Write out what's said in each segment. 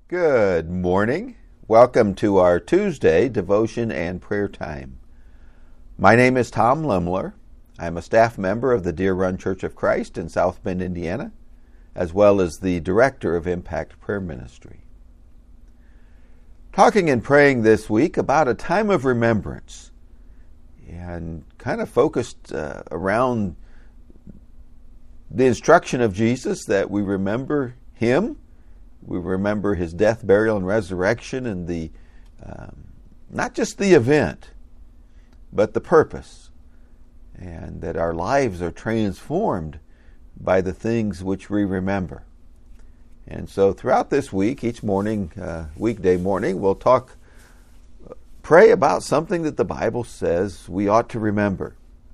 Good morning. Welcome to our Tuesday devotion and prayer time. My name is Tom Lemler. I'm a staff member of the Deer Run Church of Christ in South Bend, Indiana, as well as the director of Impact Prayer Ministry. Talking and praying this week about a time of remembrance and kind of focused around the instruction of Jesus that we remember Him. We remember His death, burial, and resurrection, and the not just the event, but the purpose, and that our lives are transformed by the things which we remember. And so throughout this week, each morning, weekday morning, we'll pray about something that the Bible says we ought to remember.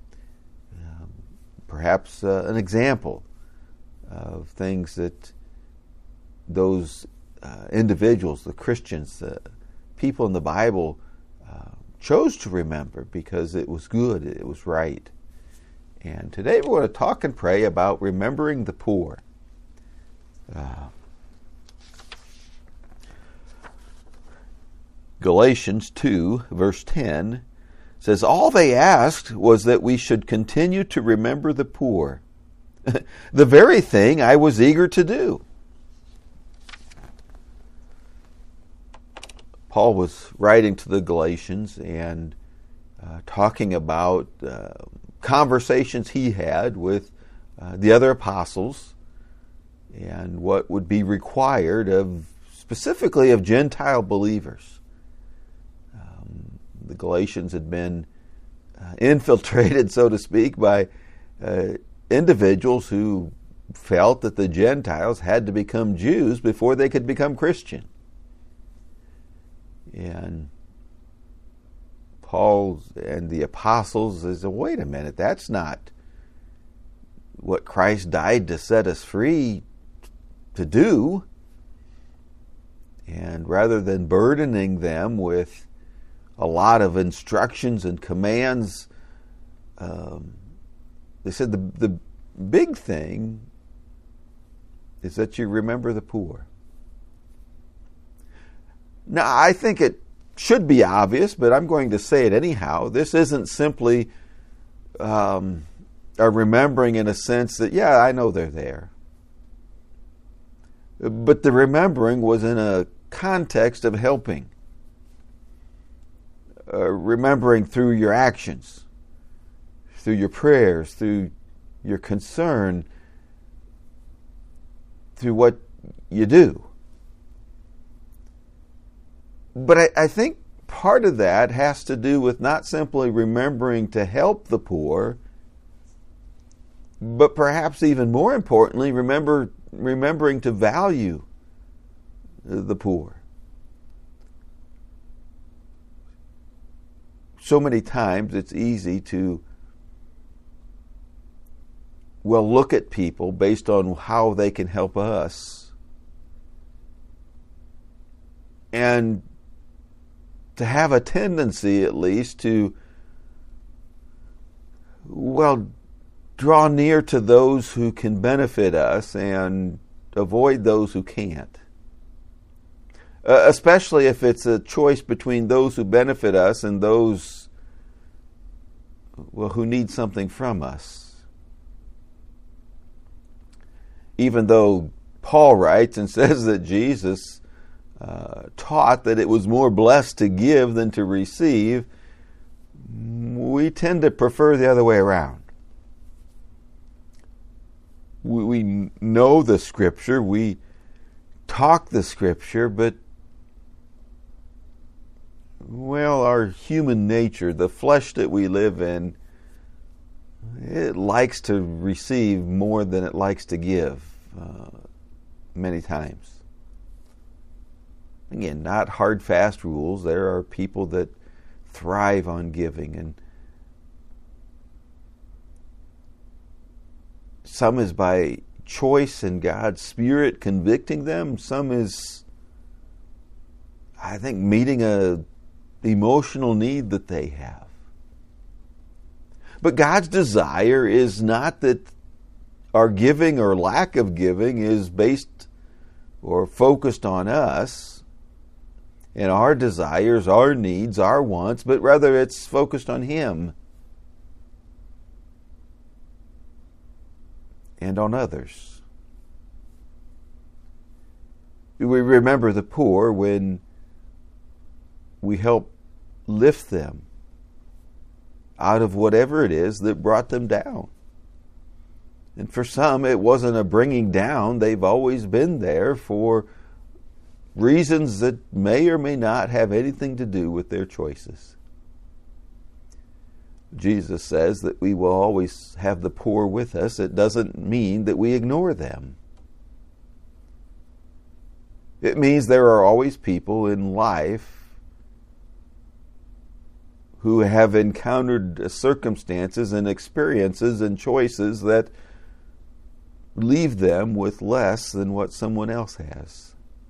Perhaps an example of things that those individuals, the Christians, people in the Bible chose to remember because it was good, it was right. And today we're going to talk and pray about remembering the poor. Galatians 2, verse 10 says, "All they asked was that we should continue to remember the poor, the very thing I was eager to do." Paul was writing to the Galatians and talking about conversations he had with the other apostles and what would be required specifically of Gentile believers. The Galatians had been infiltrated, so to speak, by individuals who felt that the Gentiles had to become Jews before they could become Christian. And Paul and the apostles says, wait a minute, that's not what Christ died to set us free to do. And rather than burdening them with a lot of instructions and commands, they said the big thing is that you remember the poor. Now, I think it should be obvious, but I'm going to say it anyhow. This isn't simply a remembering in a sense that, yeah, I know they're there. But the remembering was in a context of helping. Remembering through your actions, through your prayers, through your concern, through what you do. But I think part of that has to do with not simply remembering to help the poor, but perhaps even more importantly, remembering to value the poor. So many times it's easy to, look at people based on how they can help us, and to have a tendency, at least, to, draw near to those who can benefit us and avoid those who can't. Especially if it's a choice between those who benefit us and those, who need something from us. Even though Paul writes and says that Jesus taught that it was more blessed to give than to receive, we tend to prefer the other way around. We know the Scripture, we talk the Scripture, but our human nature, the flesh that we live in, it likes to receive more than it likes to give many times. Again, not hard, fast rules. There are people that thrive on giving, and some is by choice and God's Spirit convicting them. Some is, I think, meeting a emotional need that they have. But God's desire is not that our giving or lack of giving is based or focused on us and our desires, our needs, our wants, but rather it's focused on Him and on others. We remember the poor when we help lift them out of whatever it is that brought them down. And for some, it wasn't a bringing down. They've always been there for reasons that may or may not have anything to do with their choices. Jesus says that we will always have the poor with us. It doesn't mean that we ignore them. It means there are always people in life who have encountered circumstances and experiences and choices that leave them with less than what someone else has.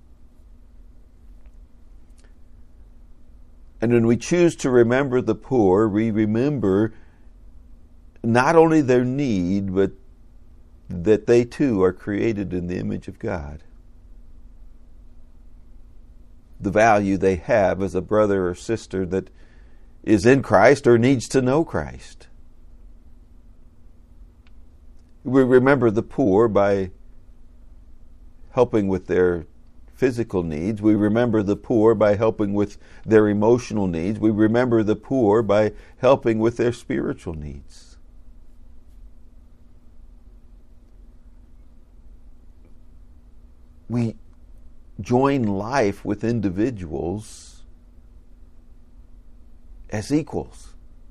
And when we choose to remember the poor, we remember not only their need, but that they too are created in the image of God. The value they have as a brother or sister that is in Christ or needs to know Christ. We remember the poor by helping with their physical needs. We remember the poor by helping with their emotional needs. We remember the poor by helping with their spiritual needs. We join life with individuals as equals.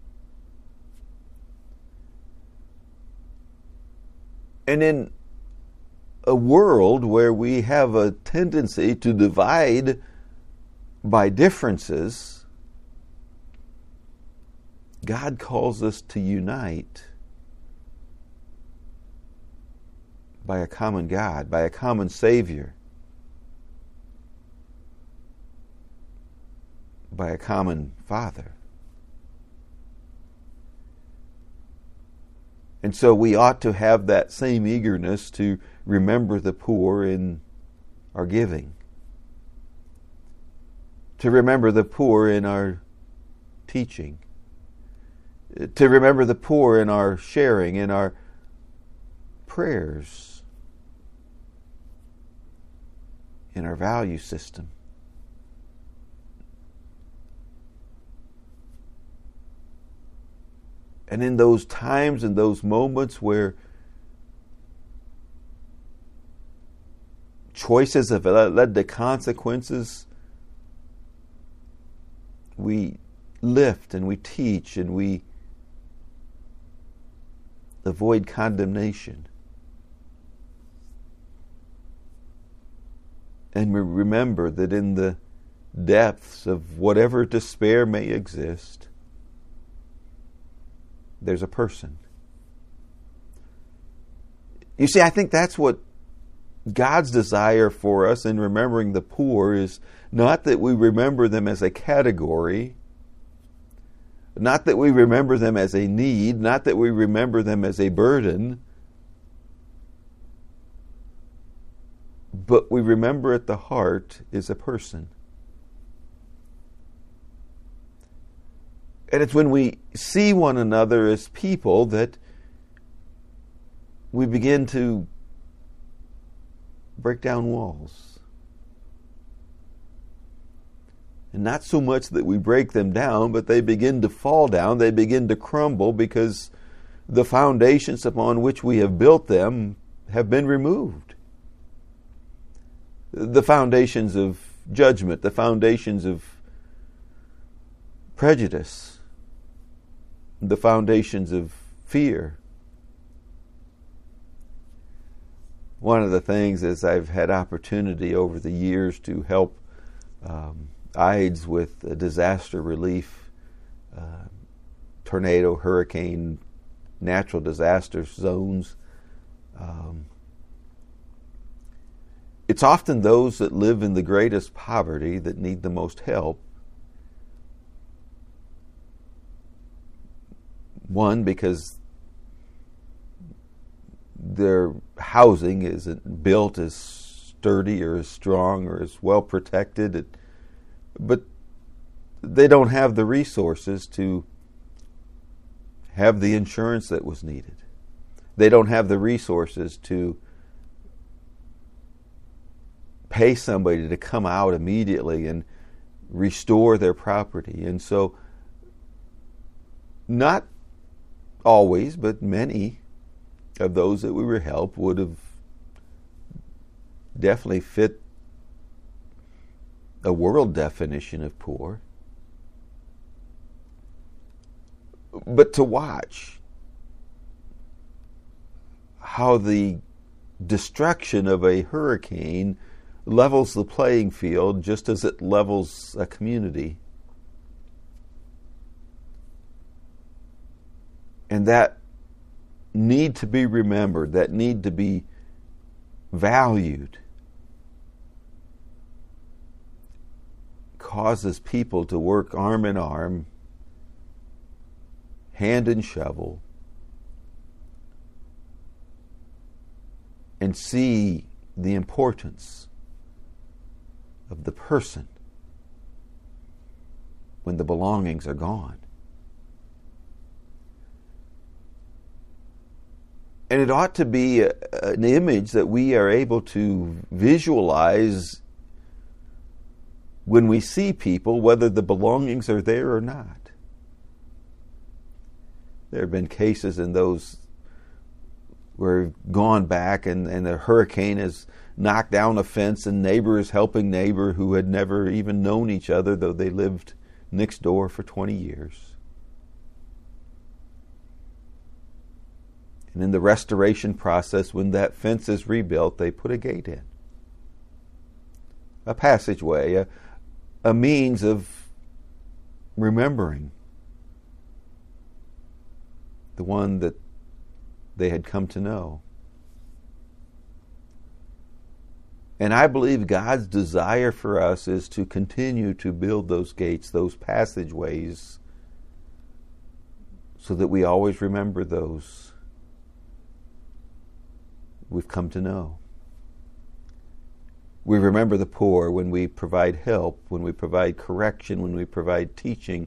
And in a world where we have a tendency to divide by differences, God calls us to unite by a common God, by a common Savior, by a common Father. And so we ought to have that same eagerness to remember the poor in our giving, to remember the poor in our teaching, to remember the poor in our sharing, in our prayers, in our value system. And in those times and those moments where choices have led to consequences, we lift and we teach and we avoid condemnation. And we remember that in the depths of whatever despair may exist, there's a person. You see, I think that's what God's desire for us in remembering the poor is, not that we remember them as a category, not that we remember them as a need, not that we remember them as a burden, but we remember at the heart is a person. And it's when we see one another as people that we begin to break down walls. And not so much that we break them down, but they begin to fall down, they begin to crumble because the foundations upon which we have built them have been removed. The foundations of judgment, the foundations of prejudice, the foundations of fear. One of the things is I've had opportunity over the years to help IDES with disaster relief, tornado, hurricane, natural disaster zones. It's often those that live in the greatest poverty that need the most help. One, because their housing isn't built as sturdy or as strong or as well protected, but they don't have the resources to have the insurance that was needed. They don't have the resources to pay somebody to come out immediately and restore their property. And so, not always, but many of those that we were helped would have definitely fit a world definition of poor. But to watch how the destruction of a hurricane levels the playing field just as it levels a community. And that need to be remembered, that need to be valued, causes people to work arm in arm, hand in shovel, and see the importance of the person when the belongings are gone. And it ought to be an image that we are able to visualize when we see people, whether the belongings are there or not. There have been cases in those where we've gone back and the hurricane has knocked down a fence and neighbor is helping neighbor who had never even known each other, though they lived next door for 20 years. And in the restoration process, when that fence is rebuilt, they put a gate in. A passageway, a means of remembering the one that they had come to know. And I believe God's desire for us is to continue to build those gates, those passageways, so that we always remember those we've come to know. We remember the poor when we provide help, when we provide correction, when we provide teaching.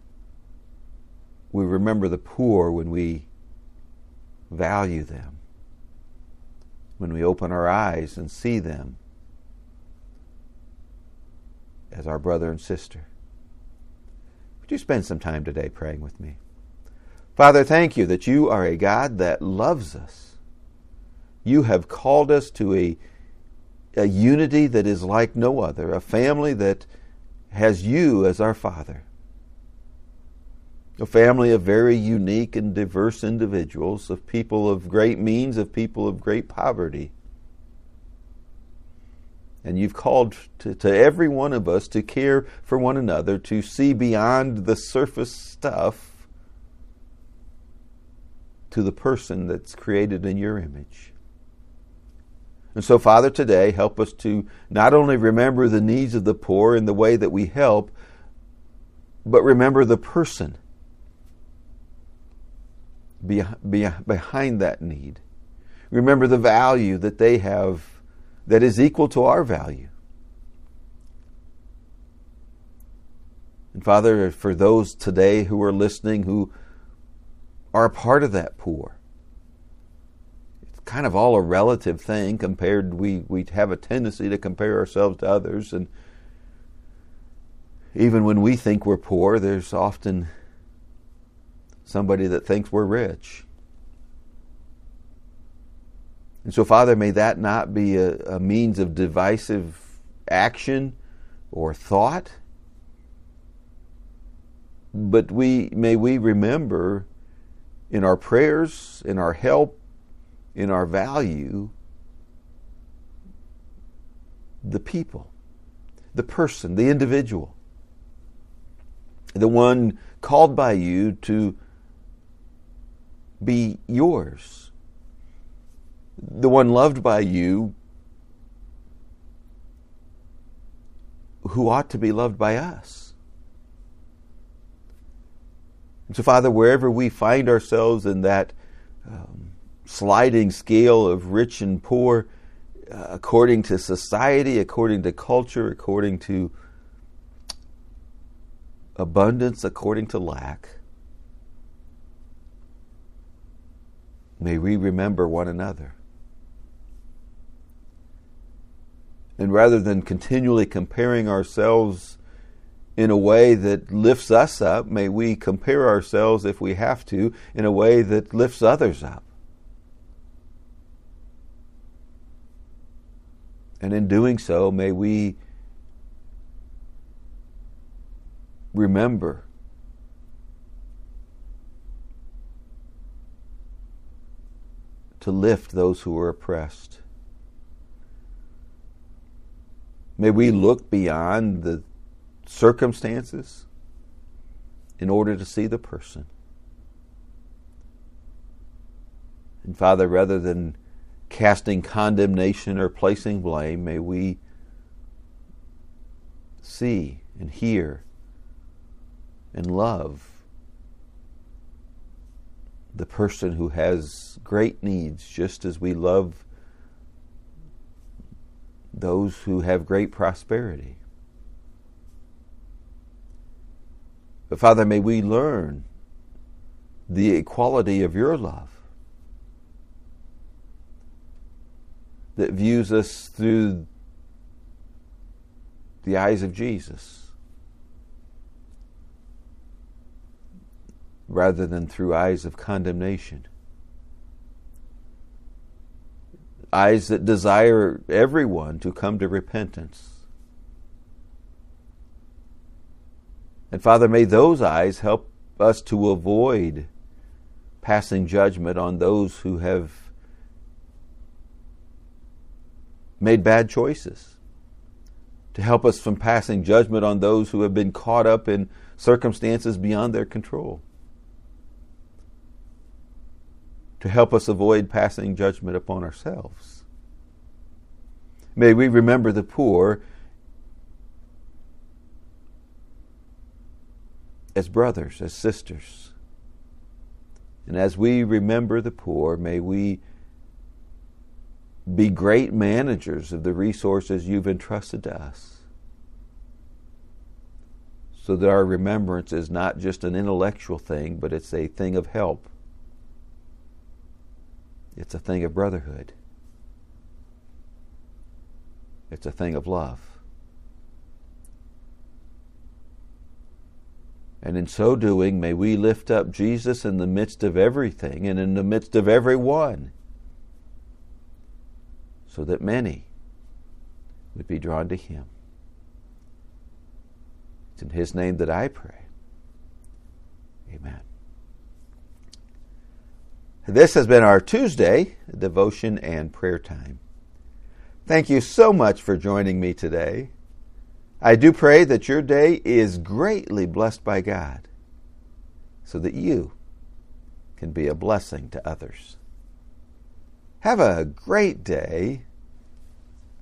We remember the poor when we value them, when we open our eyes and see them as our brother and sister. Would you spend some time today praying with me? Father, thank you that you are a God that loves us. You have called us to a unity that is like no other, a family that has you as our Father. A family of very unique and diverse individuals, of people of great means, of people of great poverty. And you've called to every one of us to care for one another, to see beyond the surface stuff to the person that's created in your image. And so, Father, today, help us to not only remember the needs of the poor in the way that we help, but remember the person behind that need. Remember the value that they have that is equal to our value. And Father, for those today who are listening who are a part of that poor, kind of all a relative thing compared, we have a tendency to compare ourselves to others, and even when we think we're poor, there's often somebody that thinks we're rich. And so, Father, may that not be a means of divisive action or thought, but may we remember in our prayers, in our help, in our value, the people, the person, the individual, the one called by you to be yours, the one loved by you who ought to be loved by us. And so, Father, wherever we find ourselves in that sliding scale of rich and poor, according to society, according to culture, according to abundance, according to lack. May we remember one another. And rather than continually comparing ourselves in a way that lifts us up, may we compare ourselves, if we have to, in a way that lifts others up. And in doing so, may we remember to lift those who are oppressed. May we look beyond the circumstances in order to see the person. And Father, rather than casting condemnation or placing blame, may we see and hear and love the person who has great needs, just as we love those who have great prosperity. But Father, may we learn the equality of your love that views us through the eyes of Jesus rather than through eyes of condemnation. Eyes that desire everyone to come to repentance. And Father, may those eyes help us to avoid passing judgment on those who have made bad choices. To help us from passing judgment on those who have been caught up in circumstances beyond their control. To help us avoid passing judgment upon ourselves. May we remember the poor as brothers, as sisters. And as we remember the poor, may we be great managers of the resources you've entrusted to us, so that our remembrance is not just an intellectual thing, but it's a thing of help. It's a thing of brotherhood. It's a thing of love. And in so doing, may we lift up Jesus in the midst of everything and in the midst of everyone, so that many would be drawn to Him. It's in His name that I pray. Amen. This has been our Tuesday devotion and prayer time. Thank you so much for joining me today. I do pray that your day is greatly blessed by God, so that you can be a blessing to others. Have a great day,